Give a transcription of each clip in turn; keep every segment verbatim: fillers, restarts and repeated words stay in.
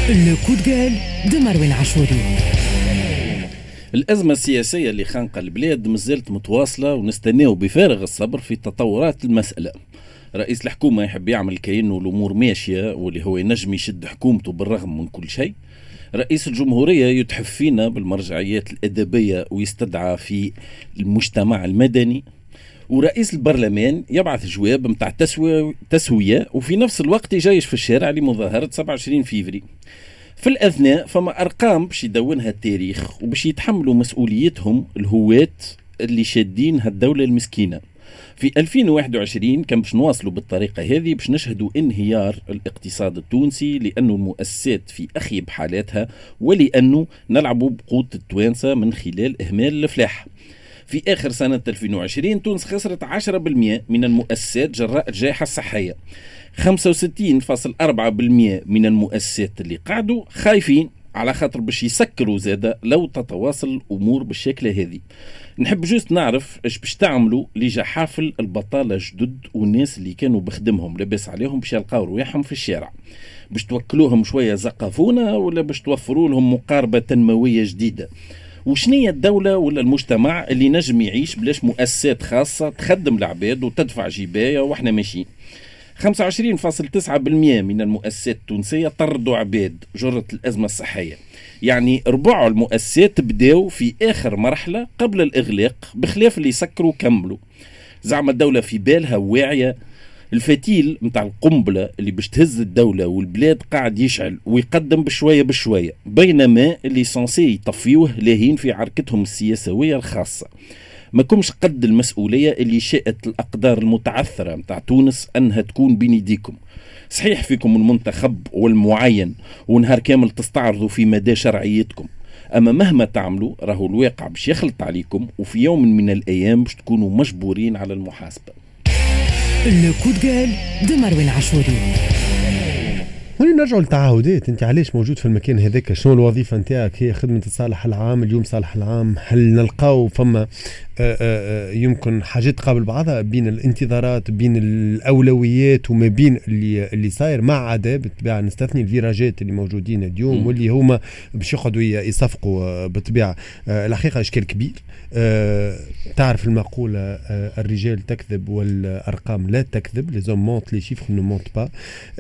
لو كود جال دو مروان عاشوري. الأزمة السياسية اللي خانقة البلاد مازالت متواصلة ونستناو بفارغ الصبر في تطورات المسألة. رئيس الحكومة يحب يعمل كأنه الأمور ماشية واللي هو ينجم يشد حكومته بالرغم من كل شيء. رئيس الجمهورية يتحف فينا بالمرجعيات الأدبية ويستدعى في المجتمع المدني. ورئيس البرلمان يبعث جواب متاع تسوية وفي نفس الوقت يجيش في الشارع لمظاهرة سبعة وعشرين فيفري. في الأثناء فما أرقام باش يدونها التاريخ وباش يتحملوا مسؤوليتهم الهواة اللي شادين هالدولة المسكينة. في ألفين وواحد وعشرين كان باش نواصلوا بالطريقة هذه باش نشهدوا انهيار الاقتصاد التونسي لأنه المؤسسات في أخيب حالاتها ولأنه نلعبوا بقوت التوانسة من خلال إهمال الفلاح. في آخر سنة ألفين وعشرين تونس خسرت عشرة بالمئة من المؤسسات جراء الجائحة الصحية. خمسة وستين فاصلة أربعة بالمئة من المؤسسات اللي قعدوا خايفين على خاطر باش يسكروا زادة لو تتواصل الأمور بالشكل هذه. نحب جوست نعرف ايش باش تعملوا لجحافل البطالة جدد والناس اللي كانوا بخدمهم لبس عليهم باش يلقاو رواحهم في الشارع. باش توكلوهم شوية زقافونة ولا باش توفروا لهم مقاربة تنموية جديدة؟ وشنية الدولة ولا المجتمع اللي نجم يعيش بلاش مؤسسات خاصة تخدم العباد وتدفع جباية واحنا ماشيين؟ خمسة وعشرين فاصلة تسعة بالمئة من المؤسسات التونسية طردوا عباد جرت الأزمة الصحية. يعني ربع المؤسسات بداوا في آخر مرحلة قبل الإغلاق بخلاف اللي سكروا كملوا. زعم الدولة في بالها واعية. الفتيل متاع القنبلة اللي باش تهز الدولة والبلاد قاعد يشعل ويقدم بشوية بشوية بينما اللي سانسي يطفيوه لاهين في عركتهم السياسوية الخاصة. ما كمش قد المسؤولية اللي شاءت الأقدار المتعثرة متاع تونس أنها تكون بين يديكم. صحيح فيكم المنتخب والمعين ونهار كامل تستعرضوا في مدى شرعيتكم، أما مهما تعملوا راهو الواقع باش يخلط عليكم وفي يوم من الأيام باش تكونوا مجبورين على المحاسبة. لو كود جال دو مروان عاشوري. هوني نرجعوا للتعهدات. انت علاش موجود في المكان هذاك؟ شنو الوظيفه نتاعك؟ هي خدمه الصالح العام. اليوم صالح العام هل نلقاو فما آآ آآ يمكن حاجات قابل بعضها بين الانتظارات بين الاولويات وما بين اللي اللي صاير مع عدا بالطبيعه نستثني الفيراجات اللي موجودين اليوم واللي هما باش يقعدوا يصفقوا بالطبيعه. الحقيقه اشكال كبير. تعرف المقوله الرجال تكذب والارقام لا تكذب. لي زوم مونت لي شيفر نو مونت با.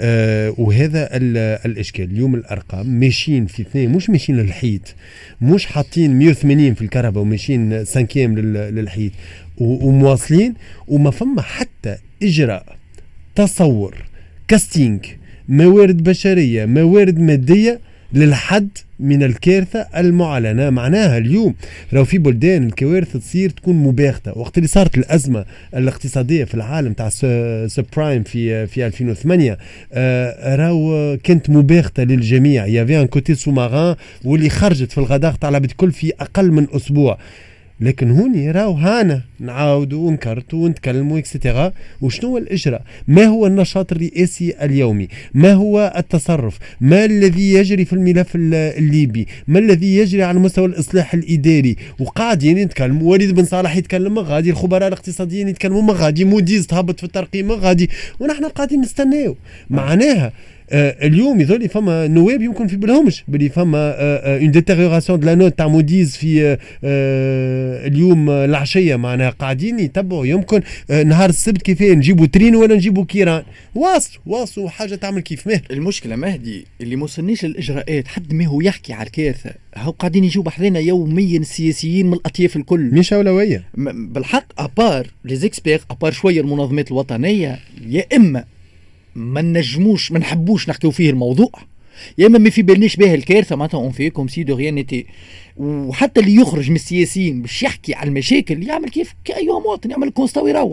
وهذا الاشكال. اليوم الارقام ماشيين في اثنين، مش ماشيين للحيط، مش حاطين مئة وثمانين في الكهرباء وماشيين سانكيام للحيط ومواصلين وما فما حتى اجراء تصور كاستينج موارد بشريه موارد ماديه للحد من الكارثة المعلنة. معناها اليوم لو في بلدان الكوارث تصير تكون مباغتة. وقت اللي صارت الأزمة الاقتصادية في العالم تاع سبرايم في في ألفين وثمانية آه راو كانت مباغتة للجميع. يافي ان كوتي سوماران واللي خرجت في الغداء تاع العباد الكل في أقل من أسبوع. لكن هوني راو هانا نعاودوا ونكرتوا ونتكلموا اكسترا. وشنو هو الإجراء؟ ما هو النشاط الرئاسي اليومي؟ ما هو التصرف؟ ما الذي يجري في الملف الليبي؟ ما الذي يجري على مستوى الإصلاح الإداري؟ وقاعدين يتكلموا. وليد بن صالح يتكلم ما غادي، الخبراء الاقتصاديين يتكلموا ما غادي، موديز تهبط في الترقيم ما غادي، ونحن قاعدين نستناو. معناها آه اليوم يظل فما نواب يمكن في بالهمش بلي فما اون آه ديتيريوراسيون دو لا نوت تاع موديز في آه آه اليوم آه العشيه. معناها قاعدين يتبعوا يمكن آه نهار السبت كيف نجيبوا ترين ولا نجيبوا كيران. واصل واصل حاجه تعمل كيف مهر. المشكله مهدي اللي ما وصلنيش الاجراءات حد ما هو يحكي على الكارثه. هاو قاعدين يجوا بحذنا يوميا السياسيين من الاطياف الكل. مش اولويه بالحق ابار لي زيكسبير ابار شويه المنظمات الوطنيه. يا اما ما نجموش ما نحبوش نحكيو فيه الموضوع، يا اما ما في بالناش به الكارثه معناتها اون في كوم سي دو ريان نيتي. وحتى اللي يخرج من السياسيين باش يحكي على المشاكل يعمل كيف كايها مواطن يعمل كونستا ويروح.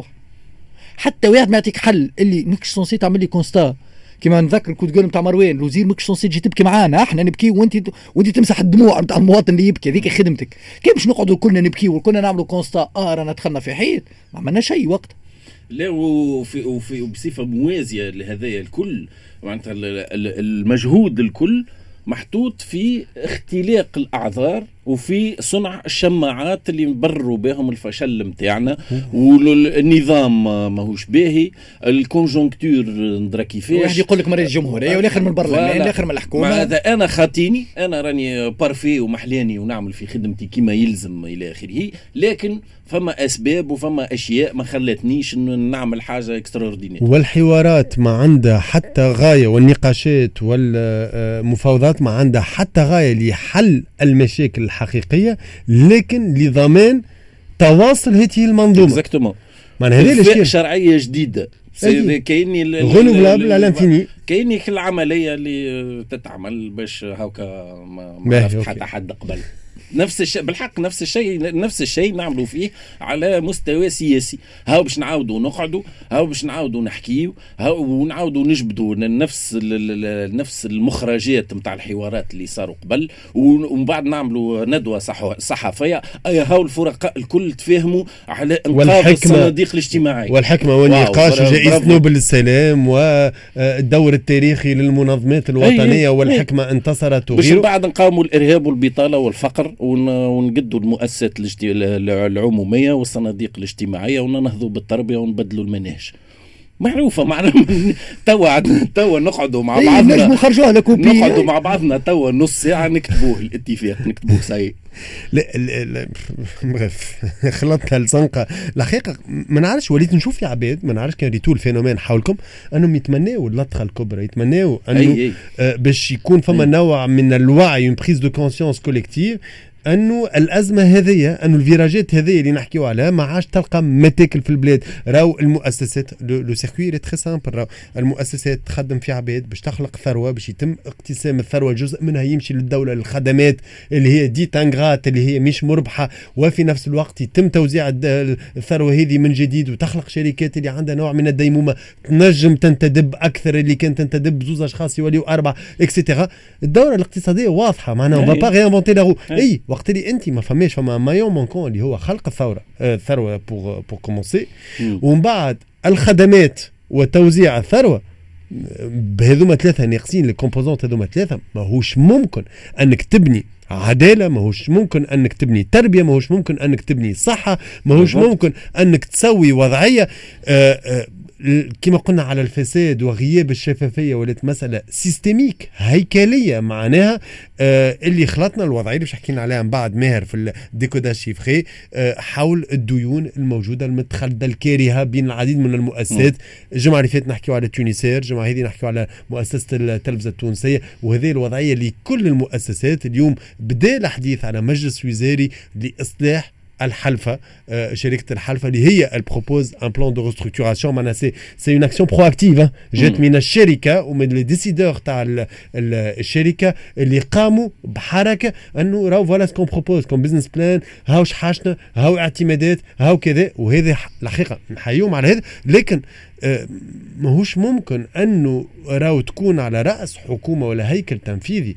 حتى واحد ما يعطيك حل اللي ماكش سونسي تعمل لي كونستا. كما نذكر كنت تقول نتاع مروان الوزير ماكش سونسي تجي تبكي معانا، احنا نبكي وانت وانت تمسح الدموع نتاع المواطن اللي يبكي. هذيك خدمتك. كيف باش نقعدوا كلنا نبكي وكلنا نعملوا كونستا اه رانا دخلنا في حيط ما عملنا شيء وقت. لا وفي وفي بصفه موازيه لهذايا الكل معناتها المجهود الكل محطوط في اختلاق الاعذار وفي صنع الشماعات اللي نبرروا بهم الفشل متاعنا، والنظام ماهوش باهي، الكونجونكتور ندرا كيفاش. واحد يقول لك مريض الجمهوريه والاخر من البرلمان الاخر من الحكومه. هذا انا خاطيني، انا راني بارفي ومحلاني ونعمل في خدمتي كما يلزم الى اخره، لكن فما اسباب وفما اشياء ما خلتنيش نعمل حاجه اكستراوردينير. والحوارات ما عندها حتى غايه، والنقاشات والمفاوضات ما عندها حتى غايه لحل المشاكل الحقيقيه، لكن لضمان تواصل هذه المنظومه. اكزاكتومون. معناها هذه الاشياء شرعيه جديده كايني غنوبلابل على الانفيني، كايني العمليه اللي تتعمل باش هاكا ما عرفت حتى حد قبل. نفس الشيء بالحق، نفس الشيء نفس الشيء نعملوا فيه على مستوى سياسي. هاو باش نعاودوا نقعدوا، هاو باش نعاودوا نحكيوا، هاو ونعاودوا نجبدوا نفس نفس المخرجات نتاع الحوارات اللي صاروا قبل، ومن بعد نعملوا ندوه صحفيه. اي هاو الفرقاء الكل تفاهموا على انقاذ الصناديق الاجتماعيه والحكمه والنقاش وجائزه نوبل للسلام والدور التاريخي للمنظمات الوطنيه والحكمه انتصرت وغيره، باش بعد نقاوموا الارهاب والبطاله والفقر ونقدوا المؤسسات العمومية والصناديق الاجتماعية وننهضوا بالتربية ونبدلوا المناهج. معروفة معنا. توا توا نقعدوا مع بعضنا، نجموا نخرجوها لكوبي، نقعدوا مع بعضنا توا نص ساعة نكتبوه الاتفاق، نكتبوه ساي. لا لا بغف خلطتها الزنقة الحقيقة. ما نعرفش، وليت نشوف في عباد ما نعرفش كان ريتو الفينومين حولكم انهم يتمناوا اللطخة الكبرى، يتمناوا انه آه باش يكون فما أي. نوع من الوعي، بريز دو كونسيونس كوليكتيف، انه الازمه هذه، انه الفيراجات هذه اللي نحكيو عليها ما عادش تلقى متاكل في البلاد. راو المؤسسات لو سيركوي لي تري سامبل، راو المؤسسات تخدم في عباد باش تخلق ثروه، باش يتم اقتسام الثروه، جزء منها يمشي للدوله للخدمات اللي هي دي تانغرات اللي هي مش مربحه، وفي نفس الوقت يتم توزيع الثروه هذه من جديد، وتخلق شركات اللي عندها نوع من الديمومه تنجم تنتدب اكثر، اللي كانت تنتدب زوز اشخاص يوليوا اربعه اكسيتيرا. الدوره الاقتصاديه واضحه، معناها ما با ريانفونتي لا رو. اي وقت اللي انت ما فماش فما مايون مونكون اللي هو خلق الثوره الثروه بور بور كومونسي، ومن بعد الخدمات وتوزيع الثروه، بهذوما ثلاثه ناقصين الكومبوزونت هذوما ثلاثه، ماهوش ممكن انك تبني عداله، ماهوش ممكن انك تبني تربيه، ماهوش ممكن انك تبني صحه، ماهوش ممكن انك تسوي وضعيه. آآ آآ كما قلنا على الفساد وغياب الشفافيه، ولات مساله سيستميك هيكليه معناها آه اللي خلطنا الوضعيه اللي باش حكينا عليها من بعد ماهر في الديكوداج شيفري آه حول الديون الموجوده المتخلده الكارهه بين العديد من المؤسسات. الجمعه اللي فاتت نحكيو على تونسير، الجمعه هذه نحكيو على مؤسسه التلفزه التونسيه، وهذه الوضعيه لكل المؤسسات. اليوم بدا الحديث على مجلس وزاري لاصلاح الحلفة، آه شركة الحلفة اللي هي البروبوز ان بلان دو ريستركتوراسيون. معناها سي سي اون اكسيون برو اكتيف جات من الشركة ومن لي ديسيدور تاع الشركة اللي قاموا بحركة انه راهو فوالا سكون بروبوز كوم بزنس بلان، هاو شحاشنا، هاو اعتمادات، هاو كذا. وهذا الحقيقة نحييهم على هذا، لكن آه ماهوش ممكن انه راهو تكون على راس حكومه ولا هيكل تنفيذي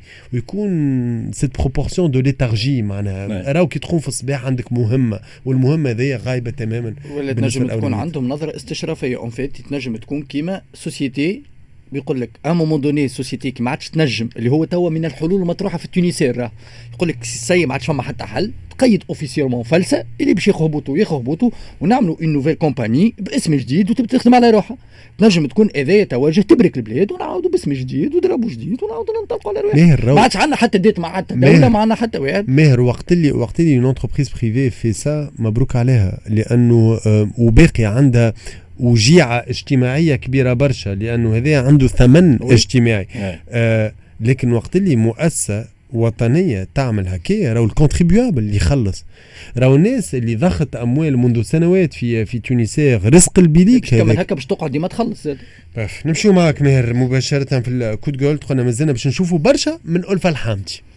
ويكون سيت بروبورسيون دو ليتارجي. معناها راهو كي تقوم في الصباح عندك مهمه، والمهمه هذه غايبه تماما، ولا تنجم تكون عندهم نظره استشرافيه. اون فيت تنجم تكون كيما سوسيتي بيقول لك ا مومون دوني سوسيتي كي ما عادش تنجم، اللي هو توا من الحلول المطروحه في التونسير، راه يقول لك سي ما عادش فما حتى حل، تقيد اوفيسيرمون فلسه اللي باش يخبطوا يخبطوا ونعملوا اون نوفيل كومباني باسم جديد وتبدا تخدم على روحها. تنجم تكون اذايا توجه تبرك البلاد ونعاودوا باسم جديد وضربوا جديد ونعاودوا ننطلقوا على روحنا. ما عادش عندنا حتى ديت مع حتى دوله، ما عندنا حتى واحد. ماهر وقت اللي وقت اللي اون انتربريز بريفي في سا مبروك عليها، لانه آه وباقي عندها وجيعة اجتماعية كبيرة برشا، لأنه هذا عنده ثمن وي. اجتماعي. آه لكن وقت اللي مؤسسة وطنية تعمل هكايا، راهو الكونتريبيوابل اللي يخلص، راهو الناس اللي ضخت أموال منذ سنوات في في تونسير رزق البليك كمان هكا باش تقعد ديما تخلص. نمشيو معك ماهر مباشرة في الكود جولد. قلنا مازلنا باش نشوفوا برشا من ألفة الحامدي.